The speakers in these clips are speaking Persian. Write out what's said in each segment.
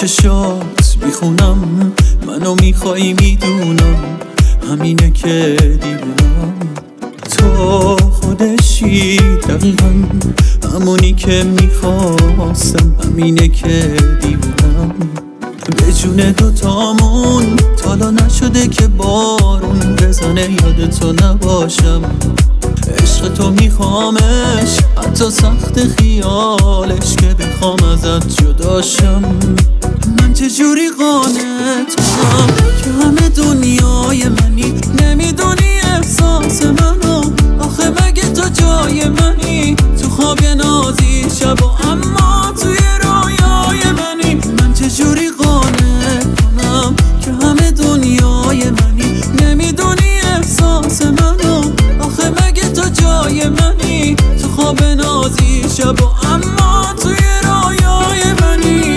چشات میخونم منو میخوای میدونم، همینه که دیوونم. تو خودشی دقیقا همونی که میخواستم، همینه که دیوونم. به جون دوتامون تالا نشده که بارون بزنه یادتو نباشم. عشق تو میخوامش حتی سخت خیالش که بخوام ازت جداشم. من چجوری قانعتم که همه دنیای منی، نمیدونی احساس منو. آخه مگه تو جای منی؟ تو خواب نازی شب و اما توی رویای منی. من چجوری قانع کنم که همه دنیای منی، نمیدونی احساس منو. آخه مگه تو جای منی؟ تو خواب نازی شب و اما توی رویای منی.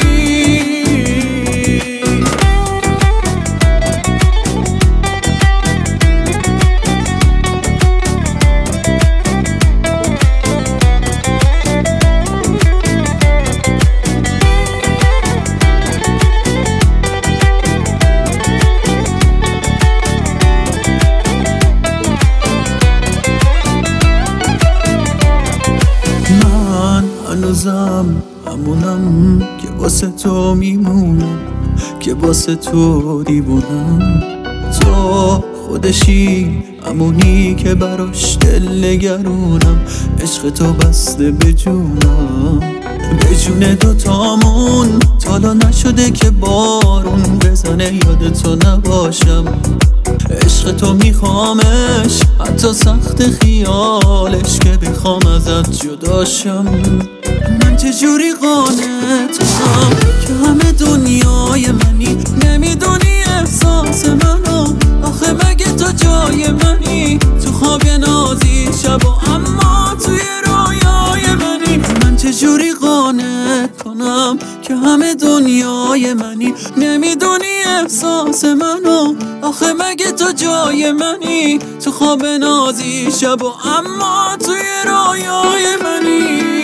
هنوزم همونم که واسه تو میمونم، که واسه تو دیوونم. تو خودشی همونی که براش دل نگرونم، عشق تو بسته به جونم. به جون دوتامون تالا نشده که بارون بزنه یادتو نباشم. عشق تو میخوامش حتی سخت خیالش که بخوام ازت جداشم. من چجوری قانعتم که همه دنیای منی، نمیدونی احساس منو. آخه مگه تو جای منی؟ تو خواب نازی شب و اما توی رویای منی. من چجوری قانع کنم که همه دنیای منی، نمیدونی احساس منو. آخه مگه تو جای منی؟ تو خواب نازی شب و اما توی رویای منی.